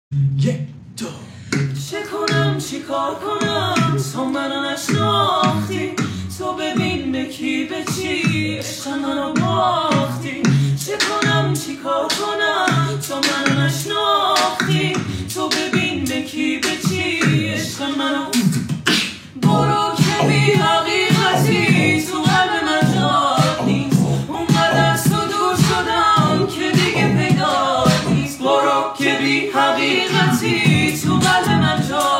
یک دو چه کنم چی کار کنم تو منو نشناختی، تو ببین به کی به چی عشق منو باختی. چه کنم چی کار کنم تو منو نشناختی، تو ببین به کی به چی عشق منو. برو که بی حقیقتی تو قلب من جا نیست، اونقدر از تو دور شدم که دیگه پیدا نیست. برو که بی حقیقتی تو قلب من جا